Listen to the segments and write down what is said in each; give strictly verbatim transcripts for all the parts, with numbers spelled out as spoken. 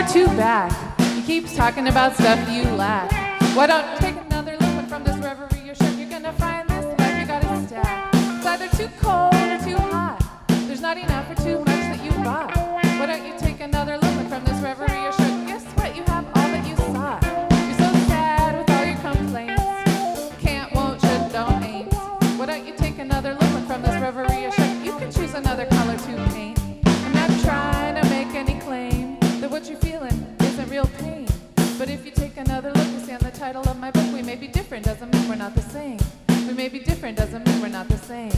too bad. He keeps talking about stuff you lack. Why don't you take another liquid from this reverie you're sure you're gonna find this life you got it stacked. It's either too cold or too hot. There's not enough or too much that you bought. Why don't you take another liquid from this reverie you're sure? Guess what? You have all that you sought. You're so sad with all your complaints. Can't, won't, should, don't, ain't. Why don't you take another liquid from this reverie you're sure? You can choose another color to paint. I'm not trying to make any claim that what you're feeling isn't real pain. But if you take another look, you see on the title of my book, we may be different, doesn't mean we're not the same. We may be different, doesn't mean we're not the same.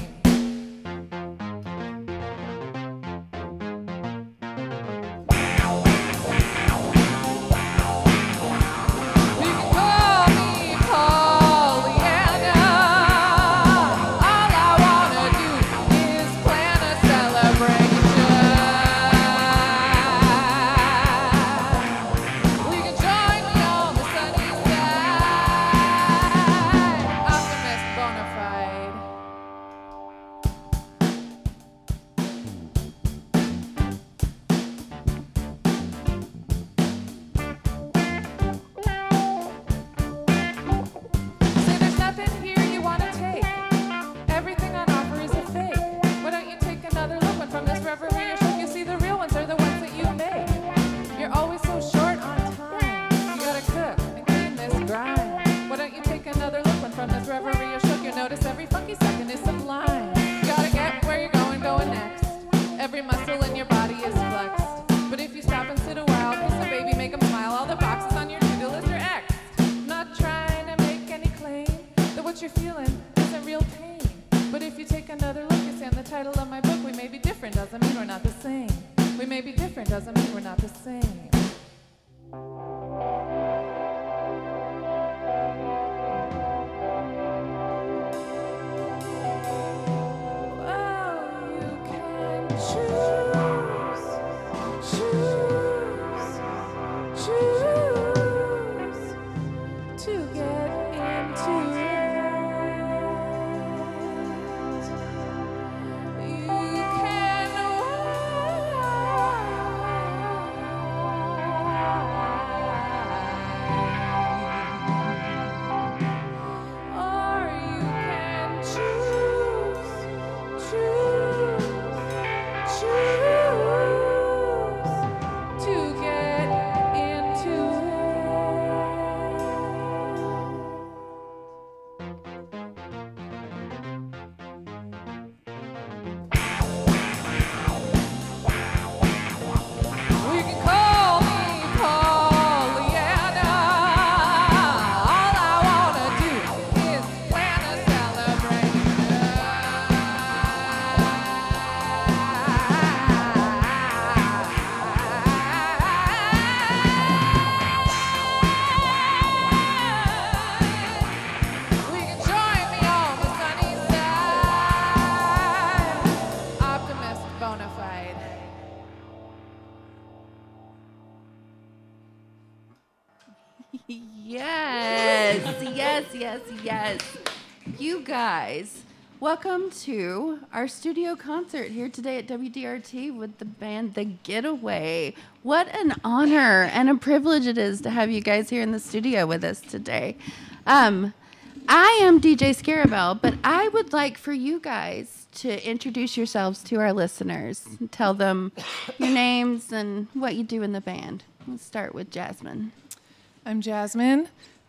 Yes, you guys, welcome to our studio concert here today at W D R T with the band The Getaway. What an honor and a privilege it is to have you guys here in the studio with us today. Um, I am D J Scarabell, but I would like for you guys to introduce yourselves to our listeners and tell them your names and what you do in the band. Let's start with Jasmine. I'm Jasmine.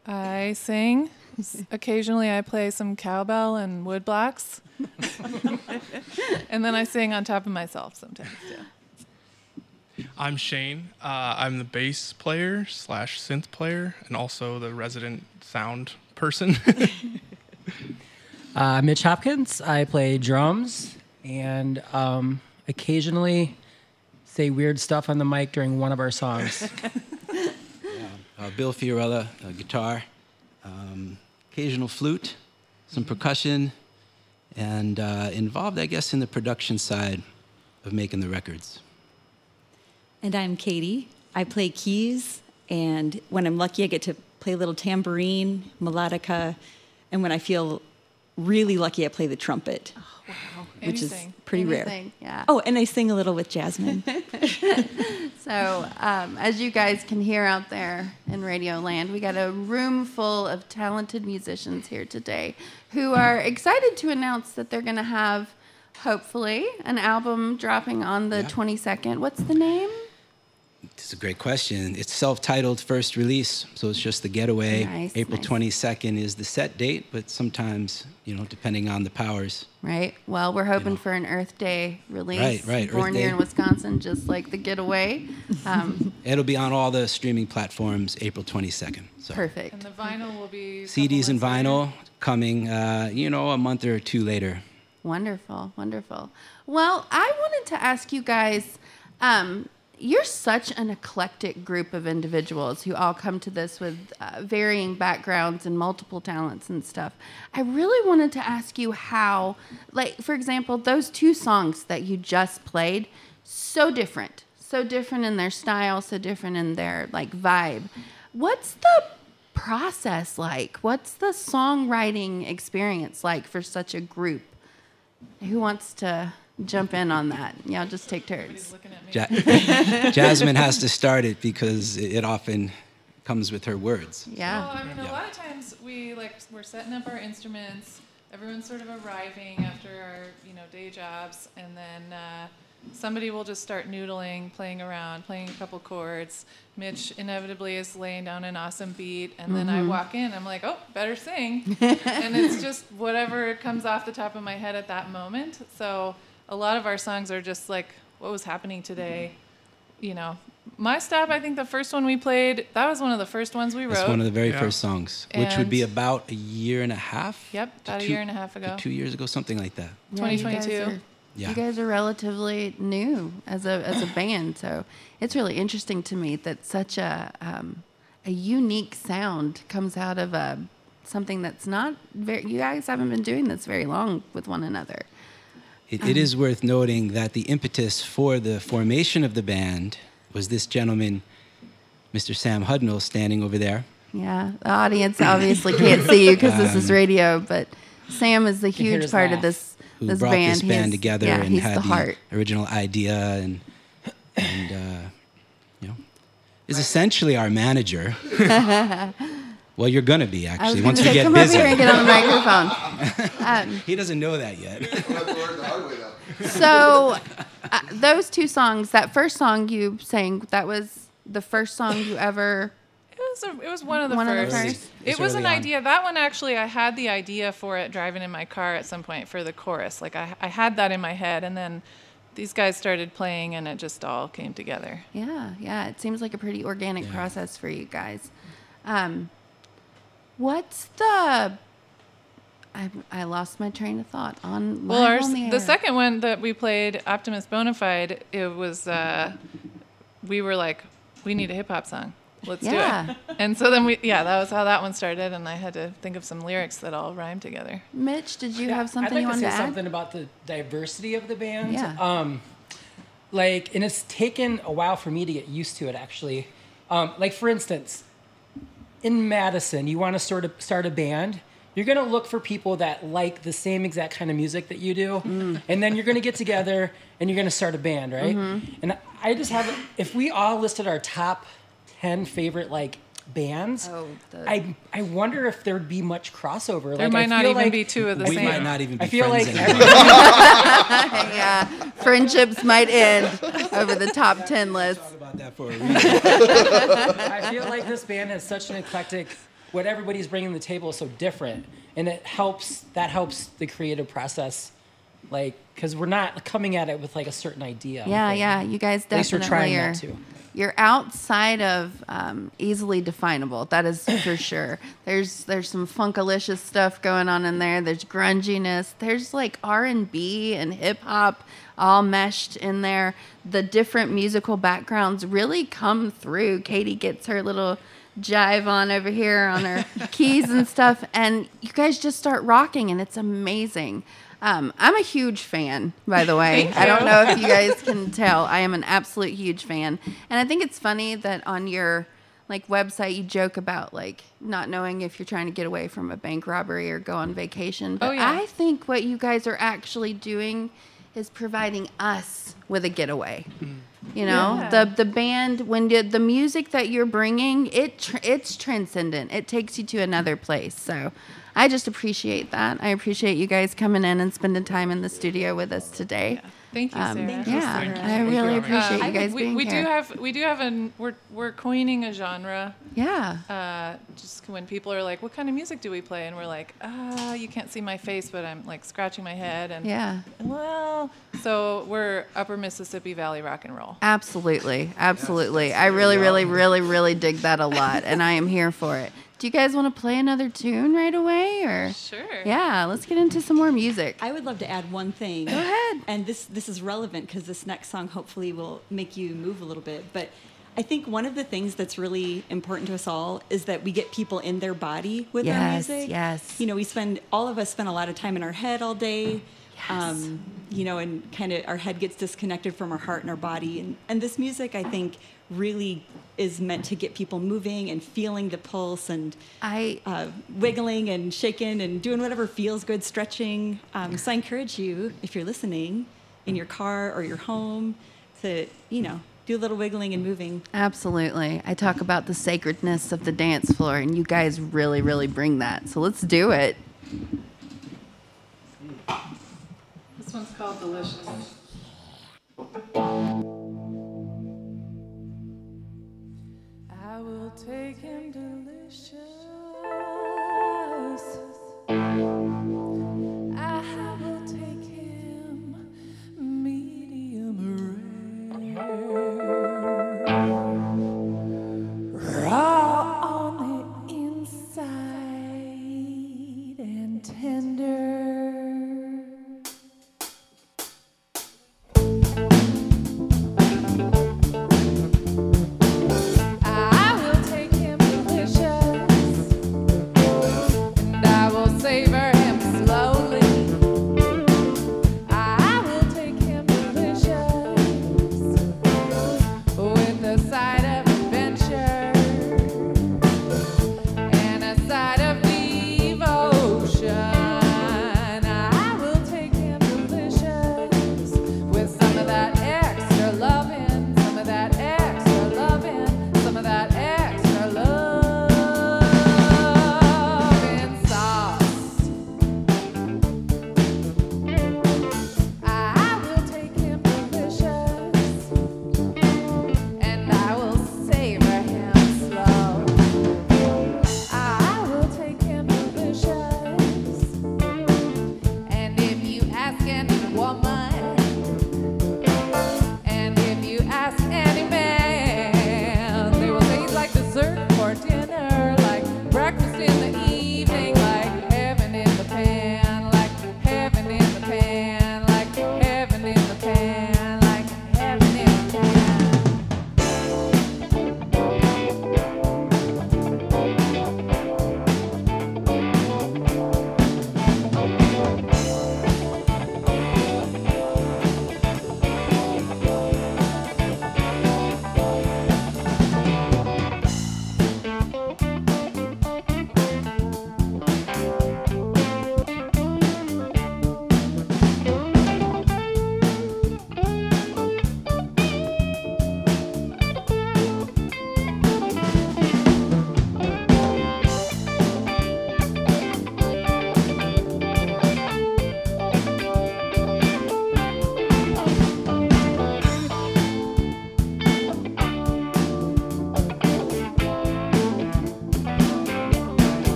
I sing. Occasionally I play some cowbell and woodblocks. And then I sing on top of myself sometimes, too. I'm Shane. Uh, I'm the bass player slash synth player and also the resident sound person. uh, Mitch Hopkins. I play drums and um, occasionally say weird stuff on the mic during one of our songs. yeah. uh, Bill Fiorella, uh, guitar. Um, occasional flute, some percussion, and uh, involved, I guess, in the production side of making the records. And I'm Katie. I play keys, and when I'm lucky, I get to play a little tambourine, melodica, and when I feel really lucky, I play the trumpet, oh, wow. which Anything. is pretty Anything. rare. Yeah. Oh, and I sing a little with Jasmine. So, um, as you guys can hear out there in Radio Land, we got a room full of talented musicians here today who are excited to announce that they're going to have, hopefully, an album dropping on the Yeah. twenty-second. What's the name? It's a great question. It's self-titled first release, so it's just The Getaway. Nice, April nice. twenty-second is the set date, but sometimes, you know, depending on the powers. Right. Well, we're hoping know. for an Earth Day release. Right, right, Earth Born here Day. in Wisconsin, just like The Getaway. Um, It'll be on all the streaming platforms April twenty-second. So perfect. And the vinyl will be a C Ds couple and months later. vinyl coming, uh, you know, a month or two later. Wonderful, wonderful. Well, I wanted to ask you guys, um, you're such an eclectic group of individuals who all come to this with uh, varying backgrounds and multiple talents and stuff. I really wanted to ask you how, like, for example, those two songs that you just played, so different, so different in their style, so different in their, like, vibe. What's the process like? What's the songwriting experience like for such a group? Who wants to jump in on that? Yeah, I'll just take turns. Everybody's looking at me. Ja- Jasmine has to start it because it it often comes with her words. Yeah. Well, I mean, Yeah. a lot of times we like we're setting up our instruments. Everyone's sort of arriving after our you know day jobs, and then uh, somebody will just start noodling, playing around, playing a couple chords. Mitch inevitably is laying down an awesome beat, and then I walk in. I'm like, oh, better sing, and it's just whatever comes off the top of my head at that moment. So a lot of our songs are just like what was happening today. You know, My Stop, I think the first one we played, that was one of the first ones we wrote. It's one of the very Yeah. first songs, which would be And- about a year and a half. Yep, to about a two- year and a half to ago. Two years ago, something like that. Yeah, you guys 2022. are- Yeah. You guys are relatively new as a as a band, so it's really interesting to me that such a um, a unique sound comes out of a something that's not very. You guys haven't been doing this very long with one another. It, it is worth noting that the impetus for the formation of the band was this gentleman, Mister Sam Hudnall, standing over there. Yeah, the audience obviously can't see you because this is radio, but Sam is the hear huge his part of laugh. this Who this brought band. this He band is- together yeah, and he's had the the, heart. original idea and and uh, you know is essentially our manager. Well, you're gonna be I was actually gonna once say, we get come busy. over here and get on the microphone. Um, He doesn't know that yet. so, uh, those two songs, that first song you sang, that was the first song you ever. It was a, it was one of the One of the first. first? It It's was early an on. idea. That one actually, I had the idea for it driving in my car at some point for the chorus. Like I, I had that in my head, and then these guys started playing, and it just all came together. Yeah, yeah. It seems like a pretty organic Yeah. process for you guys. Um, what's the? I I lost my train of thought on. Well, live our, on the, the, air. second one that we played, Optimus Bonafide, it was uh, we were like, we need a hip hop song. Let's Yeah. do it. And so then we, yeah, that was how that one started, and I had to think of some lyrics that all rhyme together. Mitch, did you Yeah, have something I'd like you to wanted say to add? something about the diversity of the band. Yeah. Um, like, and it's taken a while for me to get used to it, actually. Um, like, for instance, in Madison, you want to sort of start a band. You're going to look for people that like the same exact kind of music that you do. Mm. And then you're going to get together and you're going to start a band, right? Mm-hmm. And I just have, if we all listed our top ten favorite, like, bands, Oh, the- I I wonder if there'd be much crossover. There like, might I not feel even like be two of the We same. might not even be I feel friends like anymore. yeah, friendships might end over the top ten list. Talk about that for a reason. I feel like this band has such an eclectic. What everybody's bringing to the table is so different, and it helps. That helps the creative process, like because we're not coming at it with like a certain idea. Yeah, Like, yeah. You guys At least we're definitely trying are. not to. You're outside of um, easily definable. That is for sure. There's there's some funkalicious stuff going on in there. There's grunginess. There's like R and B and hip hop all meshed in there. The different musical backgrounds really come through. Katie gets her little jive on over here on her keys and stuff, and you guys just start rocking, and it's amazing. Um, I'm a huge fan, by the way. Thank I don't you. know if you guys can tell. I am an absolute huge fan. And I think it's funny that on your like website you joke about like not knowing if you're trying to get away from a bank robbery or go on vacation. But Oh, yeah. I think what you guys are actually doing is providing us with a getaway. You know, Yeah. the the band when you, the music that you're bringing, it tr- it's transcendent. It takes you to another place. So, I just appreciate that. I appreciate you guys coming in and spending time in the studio with us today. Thank you, Um, Sarah. Thank you, yeah, Sarah. I Thank you, really Amy. appreciate Uh, you guys we, being we here. do have we do have an we're we're coining a genre. yeah. Uh, just when people are like, "What kind of music do we play?" and we're like, "Ah, you can't see my face, but I'm like scratching my head." And Yeah. well, so we're Upper Mississippi Valley rock and roll. Absolutely. Absolutely. I really, really, really, really dig that a lot, and I am here for it. Do you guys want to play another tune right away, or? Sure. Yeah, let's get into some more music. I would love to add one thing. Go ahead. And this this is relevant because this next song hopefully will make you move a little bit. But I think one of the things that's really important to us all is that we get people in their body with our Yes, music. yes. You know, we spend all of us spend a lot of time in our head all day. Yes. Um, you know, and kind of our head gets disconnected from our heart and our body. And, and this music, I think, really is meant to get people moving and feeling the pulse and I uh, wiggling and shaking and doing whatever feels good, stretching. Um, so I encourage you, if you're listening in your car or your home, to, you know, do a little wiggling and moving. absolutely. I talk about the sacredness of the dance floor, and you guys really, really bring that. So let's do it. This one's called Delicious. I will take him delicious. I will take him medium rare. Raw on the inside and tender. I will take him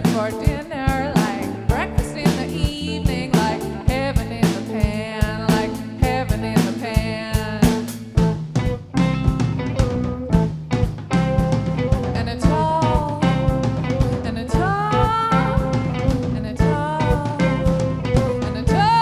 lunch for dinner, like breakfast in the evening, like heaven in the pan, like heaven in the pan. And a tall, and a tall, and a tall, and a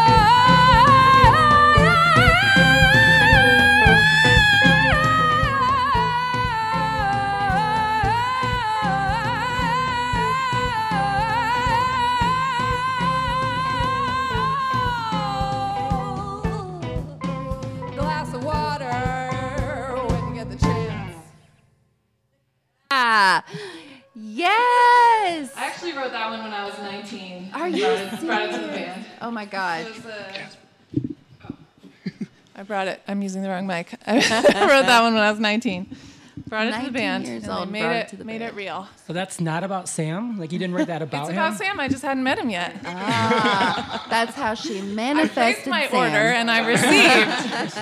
glass of water when you get the chance. Ah, yes. I actually wrote that one when I was nineteen. Are and you brought it, brought it to the serious? band. Oh my God. It was, uh, I brought it. I'm using the wrong mic. I wrote that one when I was nineteen. Brought it to the nineteen band. years and old, they made brought it it, to the made band. it real. So that's not about Sam? Like you didn't write that about It's him? about Sam. I just hadn't met him yet. Ah, that's how she I manifested placed my Sam. order and I received.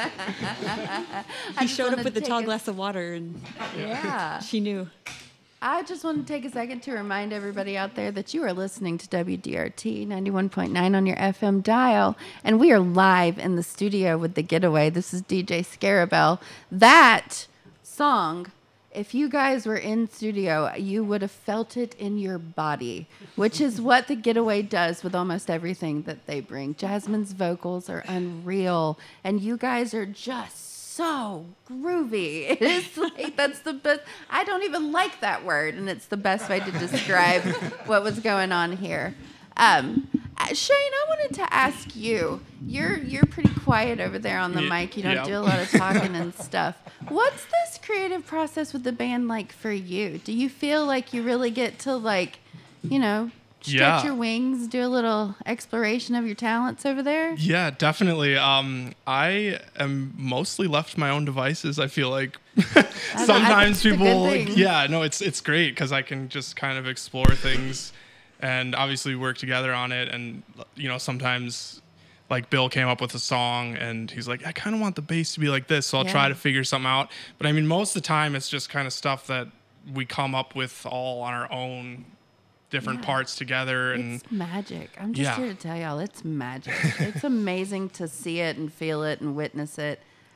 I He just showed wanna up with the take tall a- glass of water, and Yeah. she knew. I just want to take a second to remind everybody out there that you are listening to W D R T ninety-one point nine on your F M dial, and we are live in the studio with The Getaway. This is D J Scarabell. That song, if you guys were in studio, you would have felt it in your body, which is what The Getaway does with almost everything that they bring. Jasmine's vocals are unreal, and you guys are just so groovy. It is like, that's the best. I don't even like that word, and it's the best way to describe what was going on here. Um, uh, Shane, I wanted to ask you. You're you're pretty quiet over there on the Ye- mic. You don't yeah. do a lot of talking and stuff. What's this creative process with the band like for you? Do you feel like you really get to like, you know, stretch Yeah. your wings, do a little exploration of your talents over there? Yeah, definitely. Um, I am mostly left to my own devices. I feel like I sometimes think it's a good people, thing. yeah, no, it's it's great because I can just kind of explore things, and obviously work together on it. And you know, sometimes like Bill came up with a song, and he's like, I kind of want the bass to be like this, so I'll Yeah. try to figure something out. But I mean, most of the time, it's just kind of stuff that we come up with all on our own, different Yeah. parts together, and It's magic. I'm just Yeah. here to tell y'all, it's magic. It's amazing to see it and feel it and witness it.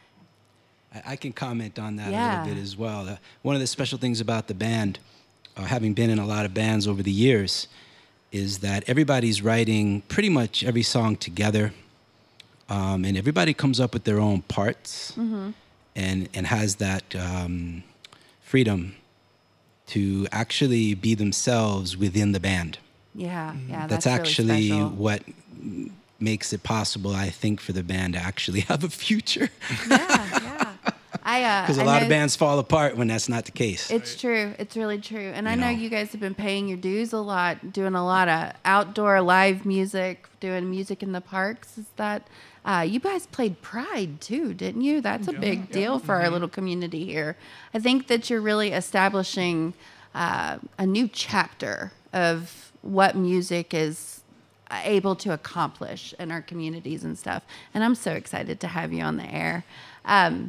I, I can comment on that Yeah. a little bit as well. Uh, one of the special things about the band, uh, having been in a lot of bands over the years, is that everybody's writing pretty much every song together, um, and everybody comes up with their own parts, Mm-hmm. and and has that um, freedom to actually be themselves within the band. Yeah, yeah, That's, that's, actually really special. what makes it possible, I think, for the band to actually have a future. Yeah, yeah. I uh, Because a I lot know of bands fall apart when that's not the case. It's true. It's really true. And I You know know. you guys have been paying your dues a lot, doing a lot of outdoor live music, doing music in the parks. Is that uh, you guys played Pride too, didn't you? That's a big deal for our little community here. I think that you're really establishing uh, a new chapter of what music is able to accomplish in our communities and stuff. And I'm so excited to have you on the air. Um,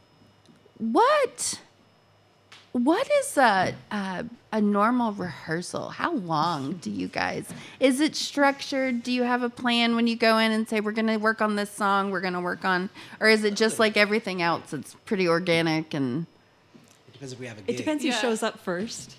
what what is a, a a normal rehearsal? How long do you guys? Is it structured? Do you have a plan when you go in and say we're going to work on this song, we're going to work on, or is it just like everything else? It's pretty organic and It depends if we have a gig. It depends who Yeah. shows up first,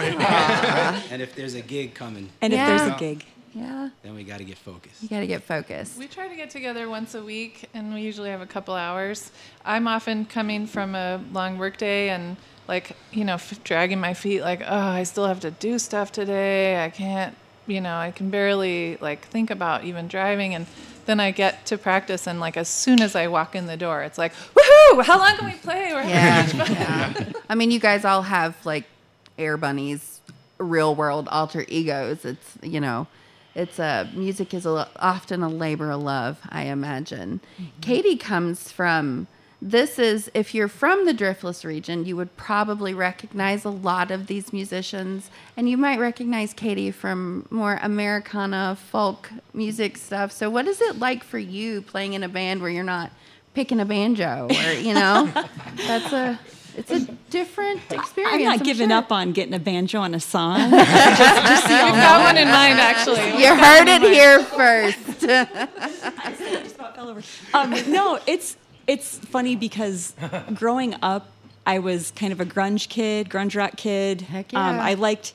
And if there's a gig coming, and Yeah. if there's a gig. yeah, then we got to get focused. you got to get focused. We try to get together once a week, and we usually have a couple hours. I'm often coming from a long work day and, like, you know, f- dragging my feet, like, oh, I still have to do stuff today. I can't, you know, I can barely, like, think about even driving. And then I get to practice, and, like, as soon as I walk in the door, it's like, woohoo, how long can we play? We're having Yeah, yeah. I mean, you guys all have like air bunnies, real world alter egos. It's you know, it's a music is a, lo- often a labor of love. I imagine. Katie comes from. This is if you're from the Driftless region, you would probably recognize a lot of these musicians, and you might recognize Katie from more Americana folk music stuff. So, what is it like for you playing in a band where you're not picking a banjo, or you know, that's a It's a different experience. I'm not I'm giving sure. up on getting a banjo on a song. just, just so y'all We've know. got one in mind, actually. You heard it here first. Just about fell over. Um, no, it's it's funny because growing up, I was kind of a grunge kid, grunge rock kid. Heck Um, yeah. I liked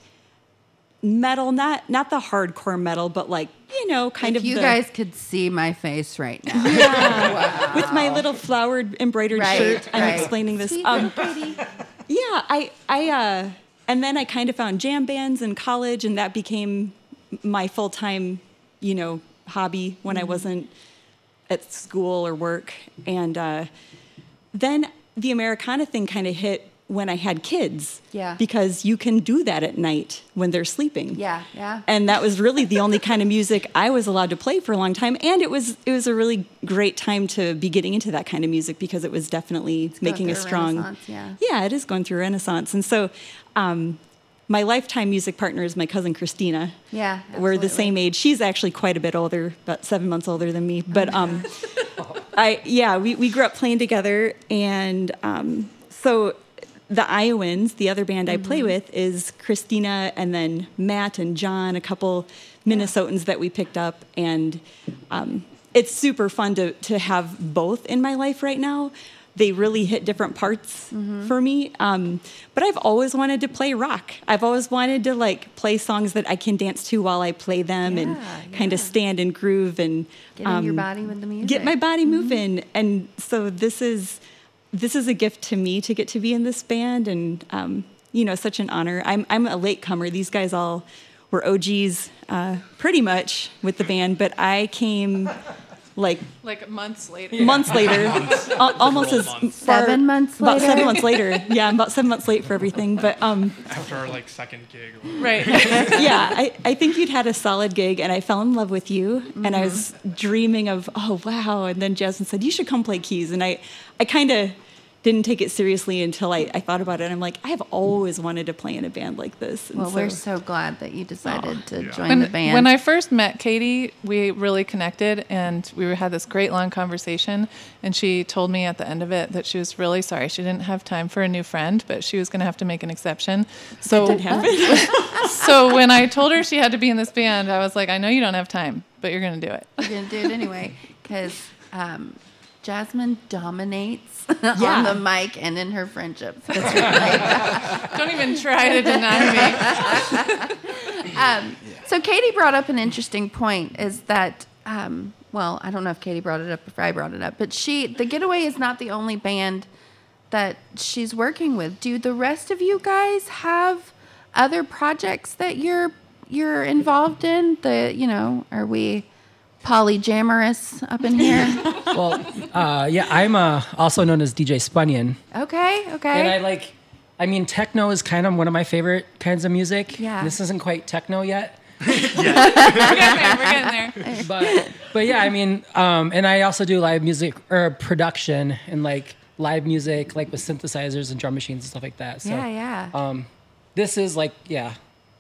metal, not not the hardcore metal, but like you know, kind If of you the, guys could see my face right now. yeah, with my little flowered embroidered Right, shirt. I'm right. explaining this. Sweet Um, little Katie. Yeah, I, I, uh, and then I kind of found jam bands in college, and that became my full time, you know, hobby when I wasn't at school or work. And uh, then the Americana thing kind of hit when I had kids. Yeah. Because you can do that at night when they're sleeping. Yeah, yeah. And that was really the only kind of music I was allowed to play for a long time. And it was it was a really great time to be getting into that kind of music because it was definitely making through a a strong renaissance, yeah. Yeah, it is going through a renaissance. And so um, my lifetime music partner is my cousin Christina. Yeah, We're the absolutely. same age. She's actually quite a bit older, about seven months older than me. But um, I yeah, we, we grew up playing together, and um, so the Iowans, the other band I play with, is Christina and then Matt and John, a couple Minnesotans that we picked up, and um, it's super fun to to have both in my life right now. They really hit different parts for me. Um, but I've always wanted to play rock. I've always wanted to like play songs that I can dance to while I play them, and Yeah, kind of yeah. stand and groove and Get in your um, body with the music. get my body moving. And so this is this is a gift to me to get to be in this band, and um, you know, such an honor. I'm I'm a latecomer. These guys all were O Gs uh, pretty much with the band, but I came like Like months later. months later, al- almost as far, Seven months about later? seven months later. Yeah, I'm about seven months late for everything. But um, After our like second gig. Right. yeah, I, I think you'd had a solid gig, and I fell in love with you, and I was dreaming of, oh wow, and then Jasmine said you should come play keys, and I, I kind of didn't take it seriously until I, I thought about it. And I'm like, I have always wanted to play in a band like this. And Well, so, we're so glad that you decided to yeah. join When, the band. when I first met Katie, we really connected, and we had this great long conversation. And she told me at the end of it that she was really sorry she didn't have time for a new friend, but she was going to have to make an exception. So, did happen. so when I told her she had to be in this band, I was like, I know you don't have time, but you're going to do it. We're going to do it anyway because um, Jasmine dominates Yeah. on the mic and in her friendships. That's right. Don't even try to deny me. um, so Katie brought up an interesting point is that, um, well, I don't know if Katie brought it up or if I brought it up, but she, The Getaway is not the only band that she's working with. Do the rest of you guys have other projects that you're you're involved in? The, you know, are we polyjamorous up in here? Well, uh, yeah, I'm uh, also known as D J Spunyan. Okay, okay. And I like, I mean, techno is kind of one of my favorite kinds of music. Yeah. This isn't quite techno yet. We're getting there. We're getting there. But, but yeah, I mean, um, and I also do live music or production and like live music, like with synthesizers and drum machines and stuff like that. So yeah, yeah. Um, this is like, yeah,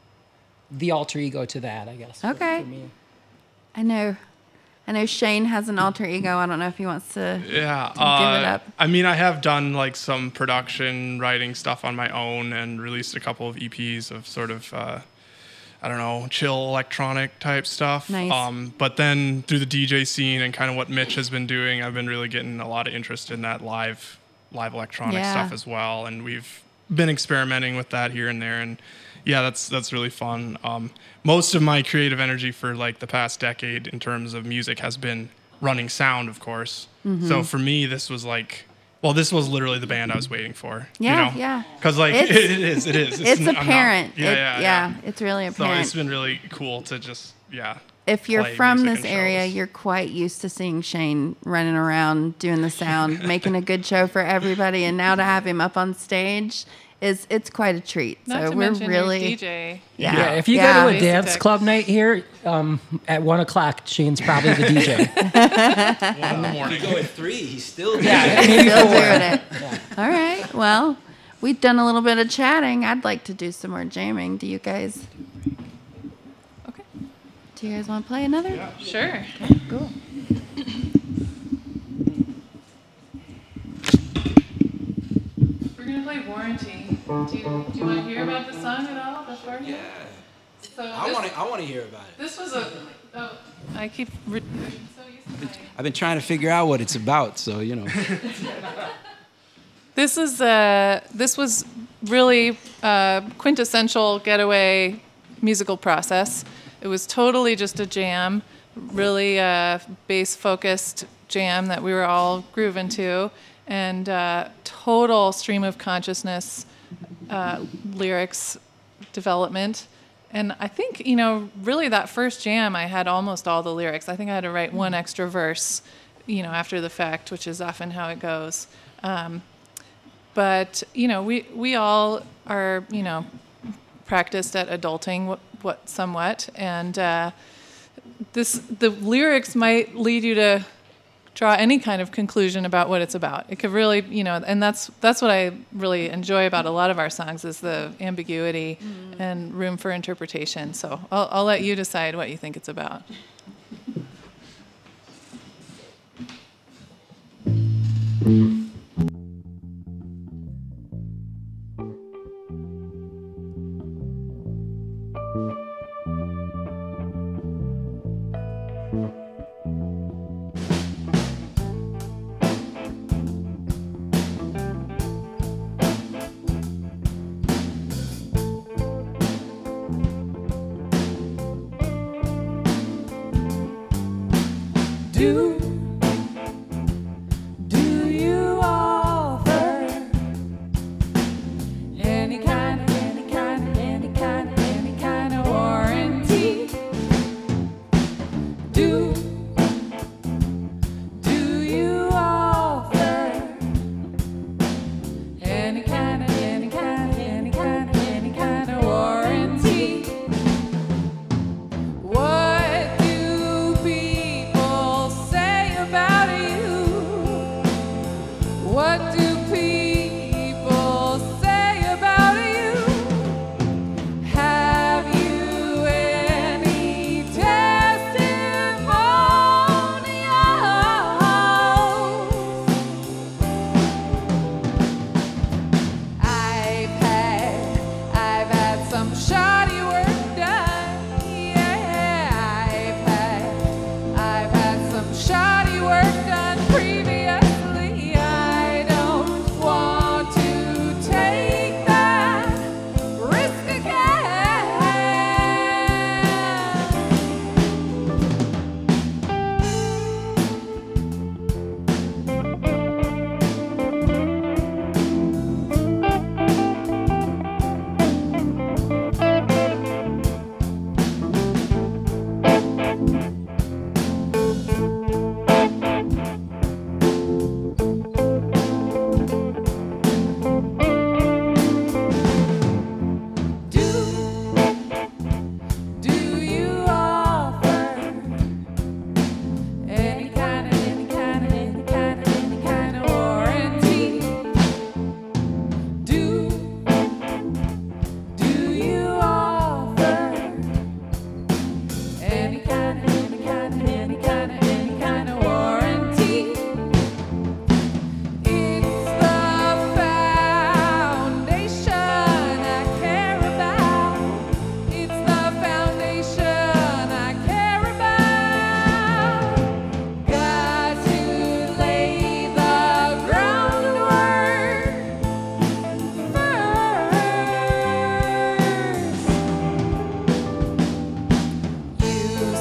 the alter ego to that, I guess. for- Okay. For me. I know. I know Shane has an alter ego. I don't know if he wants to. Yeah. give Uh, it up. I mean, I have done like some production writing stuff on my own and released a couple of E Ps of sort of, uh, I don't know, chill electronic type stuff. Nice. Um, but then through the D J scene and kind of what Mitch has been doing, I've been really getting a lot of interest in that live, live electronic Yeah. stuff as well. And we've been experimenting with that here and there. And yeah, that's that's really fun. Um, most of my creative energy for like the past decade in terms of music has been running sound, of course. Mm-hmm. So for me, this was like, well, this was literally the band I was waiting for. Yeah, you know? yeah. Because like It's- it, it is, it is. It's n- I'm not- apparent. yeah, It- yeah, yeah, It's really So apparent. it's been really cool to just yeah. If you're play from music this and area, shows. you're quite used to seeing Shane running around doing the sound, making a good show for everybody, and now to have him up on stage is it's quite a treat. Not so to we're mention really your D J. yeah. Yeah, if you yeah. go to a Basic dance text. club night here um, at one o'clock, Shane's probably the D J. One in the morning. Go at three, he's still yeah, Still maybe doing four. it. All right. Well, we've done a little bit of chatting. I'd like to do some more jamming. Do you guys? Okay. Do you guys want to play another? Sure. Cool. We're gonna play Do you, do you want to hear about the song at all before? Yeah. So I this, want to. I want to hear about it. this was a. Oh, I keep. Re- so used to my- I've been trying to figure out what it's about, so you know. This is uh, this was really a quintessential Getaway musical process. It was totally just a jam, really a bass-focused jam that we were all grooving to, and uh, total stream of consciousness uh, lyrics development. And I think, you know, really that first jam, I had almost all the lyrics. I think I had to write one extra verse, you know, after the fact, which is often how it goes. Um, but, you know, we, we all are, you know, practiced at adulting what, what somewhat. And uh, this the lyrics might lead you to draw any kind of conclusion about what it's about. It could really, you know, and that's that's what I really enjoy about a lot of our songs is the ambiguity mm. and room for interpretation. So I'll, I'll let you decide what you think it's about. Do, do you offer any kind of, any kind of, any kind of, any kind of warranty? Do, do you offer any kind of, any kind of, any kind of, any kind of warranty? What do people say about you? What do people say about you? Have you any testimonials? I've had, I've had some shoddy work done. Yeah, I've had, I've had some shoddy work done previously. I don't want to take that risk again. Do, do you offer any kind of, any kind of, any kind of, any kind of warranty? Do, do you offer any kind of, any kind of, any kind of, any kind of warranty? It's the foundation I care about. It's the foundation I care about. Got to lay the groundwork first. You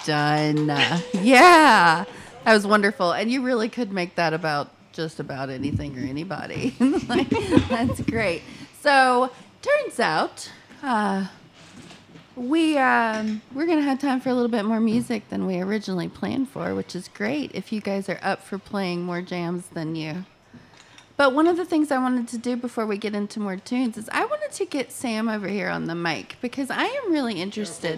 done. Yeah, that was wonderful. And you really could make that about just about anything or anybody. Like, that's great. So, turns out uh, we, um, we're going to have time for a little bit more music than we originally planned for, which is great if you guys are up for playing more jams than you. But one of the things I wanted to do before we get into more tunes is I wanted to get Sam over here on the mic because I am really interested.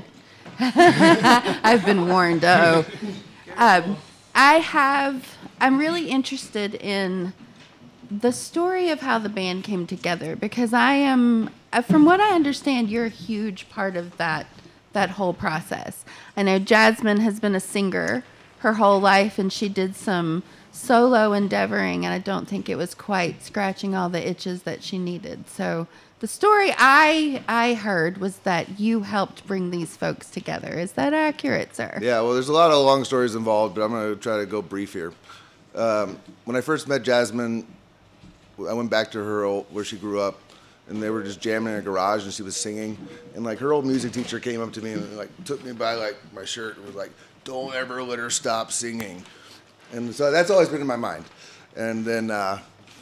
I've been warned. Oh, um, I have. I'm really interested in the story of how the band came together because I am, uh, from what I understand, you're a huge part of that that whole process. I know Jasmine has been a singer her whole life, and she did some solo endeavoring, and I don't think it was quite scratching all the itches that she needed. So the story I I heard was that you helped bring these folks together. Is that accurate, sir? Yeah, well, there's a lot of long stories involved, but I'm going to try to go brief here. Um, when I first met Jasmine, I went back to her old, where she grew up, and they were just jamming in a garage, and she was singing. And like her old music teacher came up to me and like took me by like my shirt and was like, "Don't ever let her stop singing." And so that's always been in my mind. And then uh,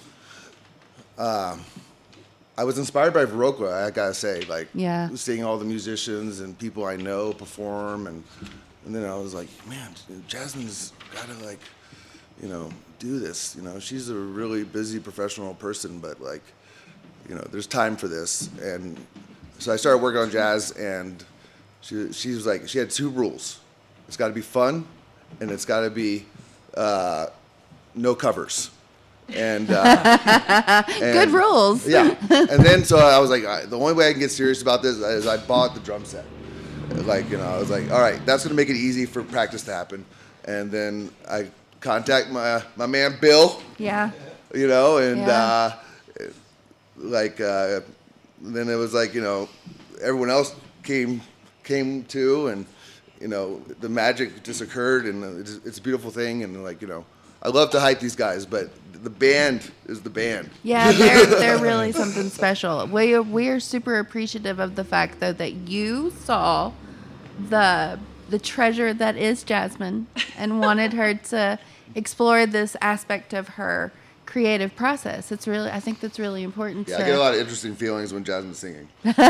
uh, I was inspired by Viroqua, I gotta say, like Yeah. seeing all the musicians and people I know perform, and and then I was like, man, Jasmine's gotta like, you know, do this. You know, she's a really busy professional person, but like, you know, there's time for this. And so I started working on jazz, and she she was like, she had two rules. It's got to be fun, and it's got to be uh, no covers. And, uh, and Good rules. Yeah. And then so I was like, all right, the only way I can get serious about this is I bought the drum set. Like, you know, I was like, all right, that's gonna make it easy for practice to happen. And then I contact my my man Bill. Yeah. You know, and Yeah. uh, like uh, then it was like, you know, everyone else came came to, and you know, the magic just occurred, and it's, it's a beautiful thing. And like, you know, I love to hype these guys, but the band is the band. Yeah, they're they're really something special. We are, we are super appreciative of the fact though that you saw the the treasure that is Jasmine and wanted her to explore this aspect of her creative process. It's really, I think that's really important. Yeah, to, I get a lot of interesting feelings when Jasmine's singing.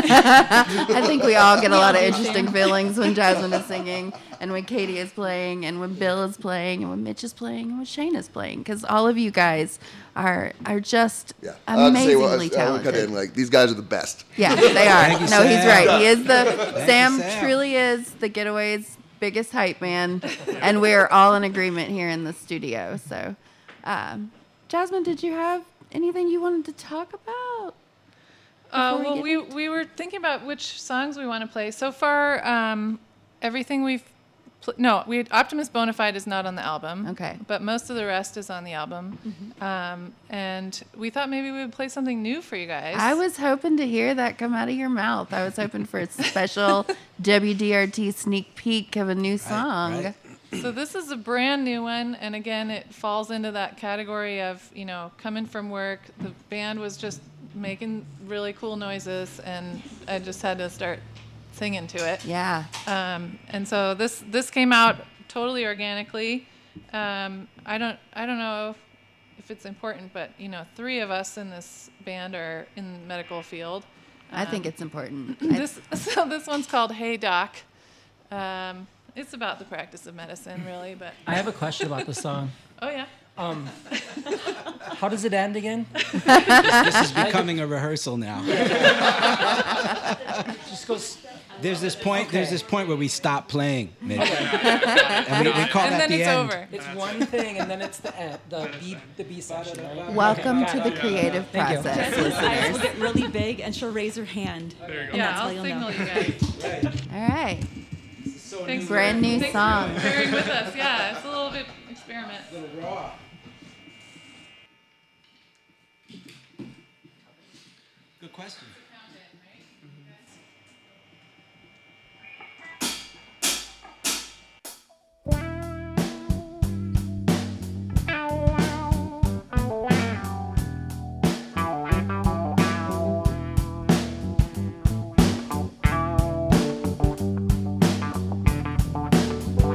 I think we all get a lot of interesting feelings when Jasmine is singing, and when Katie is playing, and when Bill is playing, and when Mitch is playing, and when Shane is playing, because all of you guys are are just Yeah, I'll just say, amazingly well, I- I would talented. cut in, like, these guys are the best. Yeah, they are. Thank you, no, he's Sam. right. He is the Sam, Sam. truly is the Getaway's biggest hype man, and we are all in agreement here in the studio. So, um, Jasmine, did you have anything you wanted to talk about? Uh, before we well, get we, into- we were thinking about which songs we want to play. So far, um, everything we've... Pl- no, we Optimus Bonafide is not on the album. Okay. But most of the rest is on the album. Um, and we thought maybe we would play something new for you guys. I was hoping to hear that come out of your mouth. I was hoping for a special W D R T sneak peek of a new song. right. So this is a brand new one, and again, it falls into that category of, you know, coming from work. The band was just making really cool noises, and I just had to start singing to it. Yeah. Um, and so this this came out totally organically. Um, I don't I don't know if, if it's important, but you know, three of us in this band are in the medical field. I think it's important. I- This so this one's called Hey Doc. Um, it's about the practice of medicine, really, but I have a question about the song. oh yeah. Um, how does it end again? This is becoming a rehearsal now. Just goes. There's this point. There's Okay. this point where we stop playing, maybe. and we, we call And that then the it's end. over. It's one thing, and then it's the end, the B the B section. Right? Welcome Okay, to got the it. creative Thank you. process, Jasmine's eyes will listeners. get really big, and she'll raise her hand. And Yeah, that's how I'll you'll signal know. you guys. All right. Thanks Brand for, new thanks song. For bearing with us. Yeah, it's a little bit experiment. Good question. Thank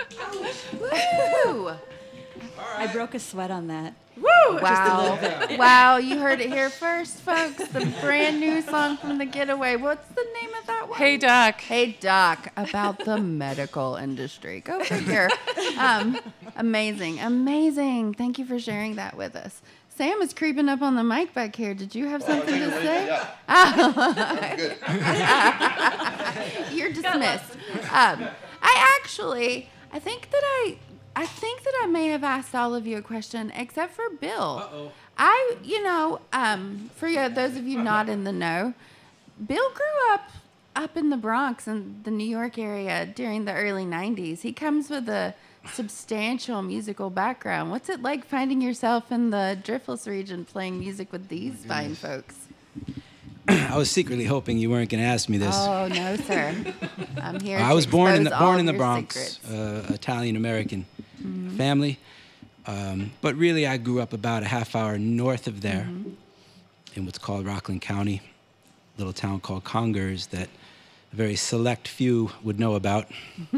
Woo! I broke a sweat on that. Wow. Wow, you heard it here first, folks. The brand new song from The Getaway. What's the name of that one? Hey, Doc. Hey, Doc, about the medical industry. Go figure. Um, amazing, amazing. Thank you for sharing that with us. Sam is creeping up on the mic back here. Did you have something to say? Oh. You're dismissed. Um, I actually, I think that I, I think that I may have asked all of you a question, except for Bill. Uh-oh. I, you know, um, for you, those of you not in the know, Bill grew up up in the Bronx and the New York area during the early nineties. He comes with a substantial musical background. What's it like finding yourself in the Driftless region playing music with these fine folks? I was secretly hoping you weren't going to ask me this. Oh, no, sir. I'm here I to was born in the, expose all born in the your Bronx, secrets. uh, Italian American family. Um, but really, I grew up about a half hour north of there Mm-hmm. in what's called Rockland County, a little town called Congers that a very select few would know about.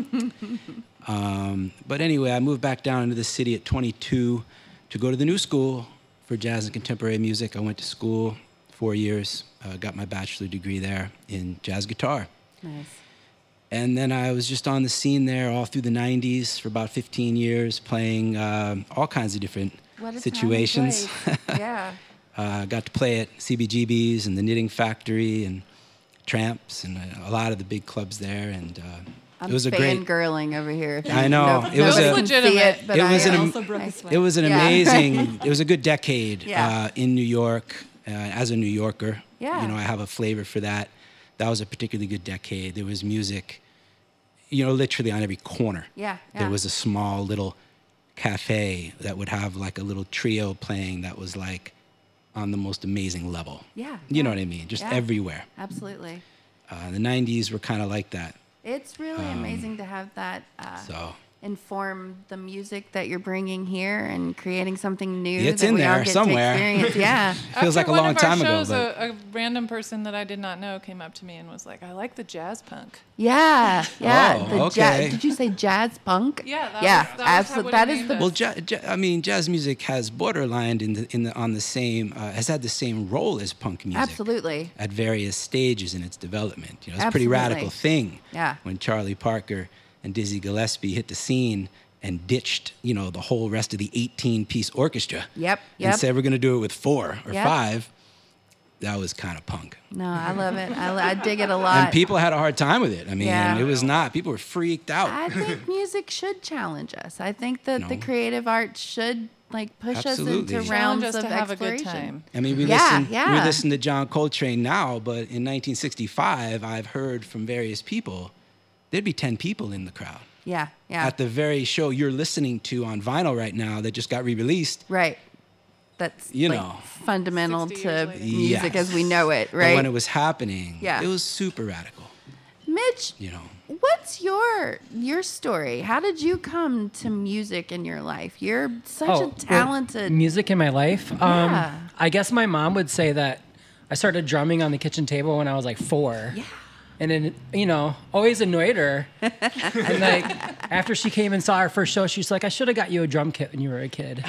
um, but anyway, I moved back down into the city at twenty-two to go to the new school for jazz and contemporary music. I went to school four years, uh, got my bachelor degree there in jazz guitar. Nice. And then I was just on the scene there all through the nineties for about fifteen years, playing um, all kinds of different What a time and situations. place. Yeah. uh, got to play at C B G B's and the Knitting Factory and Tramps and a, a lot of the big clubs there. And uh, I'm it was a great. fangirling over here. I know. No, It was nobody a- can see Legitimate. it, but It I was an am. am- Also broke a sweat. It was an Yeah. amazing. It was a good decade Yeah. uh, in New York uh, as a New Yorker. Yeah. You know, I have a flavor for that. That was a particularly good decade. There was music, you know, literally on every corner. Yeah, yeah. There was a small little cafe that would have like a little trio playing that was like on the most amazing level. Yeah, You yeah. know what I mean? Just Yeah. everywhere. Absolutely. Uh, the nineties were kind of like that. It's really amazing to have that uh, So inform the music that you're bringing here and creating something new It's that in we all there get somewhere. to experience. Yeah. feels like After a one long of our time ago, shows, but- a, a random person that I did not know came up to me and was like, "I like the jazz punk." Yeah. Yeah. Oh, the okay. Jazz, did you say jazz punk? Yeah, that yeah. was- that was absolutely. what he That is named the it. Well, ja- ja- I mean, jazz music has borderlined in the, in the, on the same, uh, has had the same role as punk music. absolutely. At various stages in its development. You know, it's a pretty Absolutely. radical thing. Yeah. When Charlie Parker and Dizzy Gillespie hit the scene and ditched, you know, the whole rest of the eighteen-piece orchestra. Yep, yep. And said we're going to do it with four or Yep. five. That was kind of punk. No, I love it. I, I dig it a lot. And people had a hard time with it. I mean, Yeah. it was not. People were freaked out. I think music should challenge us. I think that the No. creative arts should like push Absolutely. us into Challenge realms us of to have a exploration. good time. I mean, we Yeah, listen. We yeah. listen to John Coltrane now, but in nineteen sixty-five, I've heard from various people, there'd be ten people in the crowd Yeah, yeah. at the very show you're listening to on vinyl right now that just got re-released. Right. That's You like, know. fundamental sixty to years later. music Yes. as we know it, But right? when it was happening, Yeah. it was super radical. Mitch, You know, what's your your story? How did you come to music in your life? You're such Oh, a well, talented. music in my life. Um, Yeah. I guess my mom would say that I started drumming on the kitchen table when I was like four. Yeah. And then, you know, always annoyed her. And like, after she came and saw our first show, she's like, I should have got you a drum kit when you were a kid.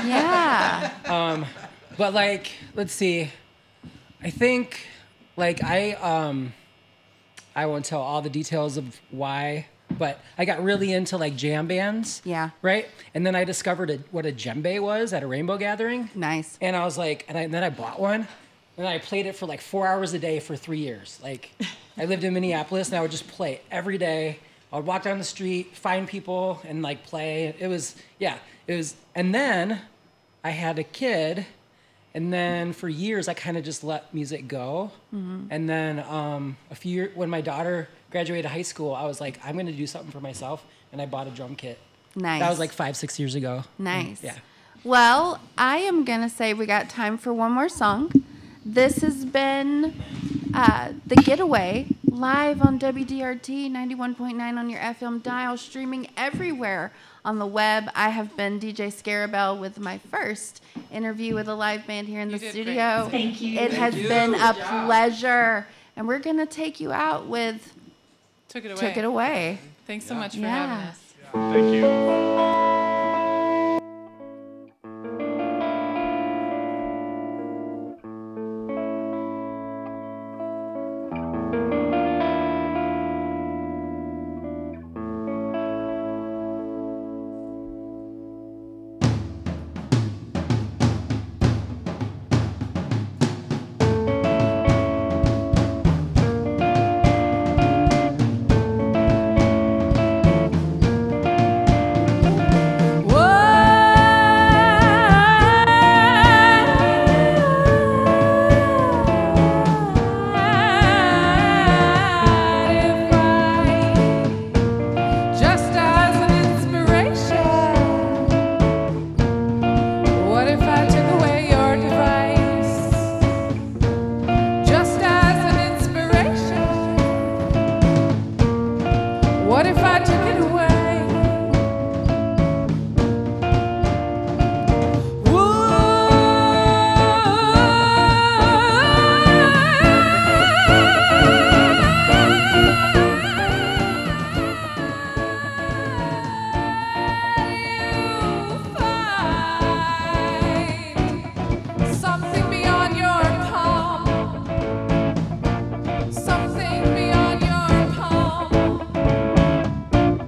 Yeah. But like, let's see. I think, like, I, um, I won't tell all the details of why, but I got really into like jam bands. Yeah. Right? And then I discovered a, what a djembe was at a rainbow gathering. Nice. And I was like, and, I, and then I bought one, and I played it for like four hours a day for three years. Like, I lived in Minneapolis, and I would just play every day. I would walk down the street, find people, and like play. It was, yeah, it was. And then I had a kid, and then for years I kind of just let music go. Mm-hmm. And then um, a few years, when my daughter graduated high school, I was like, I'm going to do something for myself, and I bought a drum kit. Nice. That was like five, six years ago. Nice. Yeah. Well, I am going to say we got time for one more song. This has been uh, The Getaway, live on W D R T ninety-one point nine on your F M dial, streaming everywhere on the web. I have been D J Scarabell with my first interview with a live band here in the did studio. great. Thank you. It has been a pleasure. And we're going to take you out with Took it away. Took It Away. Thanks so much for Yeah. having us. Thank you. Something beyond your palm.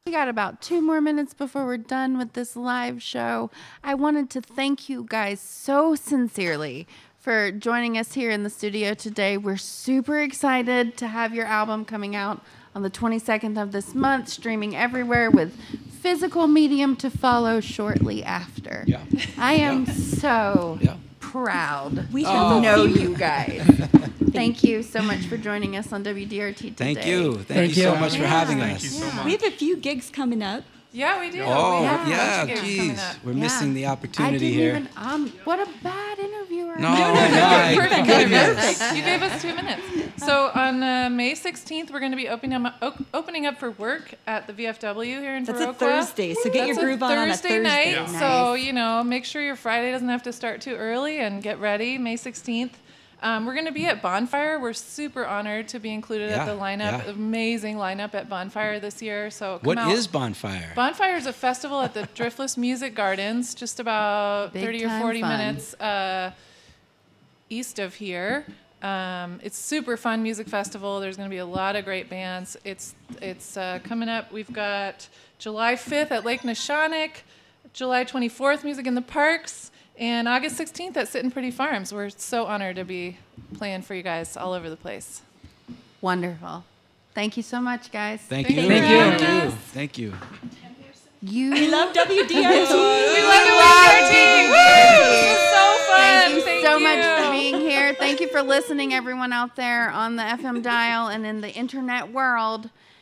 We got about two more minutes before we're done with this live show. I wanted to thank you guys so sincerely for joining us here in the studio today. We're super excited to have your album coming out on the twenty-second of this month, streaming everywhere with physical medium to follow shortly after. Yeah. I am so Yeah. proud We to have a know few- you guys. Thank you so much for joining us on W D R T today. Thank you. Thank, Thank you so you. much for Yeah. having Thank us. you so Yeah. much. We have a few gigs coming up. Yeah, we do. Oh, we have a yeah, bunch of gigs coming geez. up. We're Yeah. missing the I opportunity didn't here. even, um, what a bad interviewer. No, my Perfect. goodness. You gave us two minutes. So on uh, May sixteenth, we're going to be opening up, op- opening up for work at the V F W here in That's a Viroqua. Thursday, so get your That's groove a on on a Thursday Thursday. night. Yeah. So, Nice. you know, make sure your Friday doesn't have to start too early and get ready. May sixteenth. Um, we're going to be at Bonfire. We're super honored to be included Yeah, at the lineup. yeah. Amazing lineup at Bonfire this year. So come What out. is Bonfire? Bonfire is a festival at the Driftless Music Gardens, just about Big thirty or time forty fun. minutes uh, east of here. Um, it's super fun music festival. There's going to be a lot of great bands. It's it's uh, coming up. We've got July fifth at Lake Neshonoc, July twenty-fourth, Music in the Parks, and August sixteenth at Sittin' Pretty Farms. We're so honored to be playing for you guys all over the place. Wonderful. Thank you so much, guys. Thank Thank you. you. Thank you. Thank you. Thank you. You We love W D R T. We love you, W D R T. This is so fun. Thank you Thank so you. much for being here. Thank you for listening, everyone out there on the F M dial and in the internet world.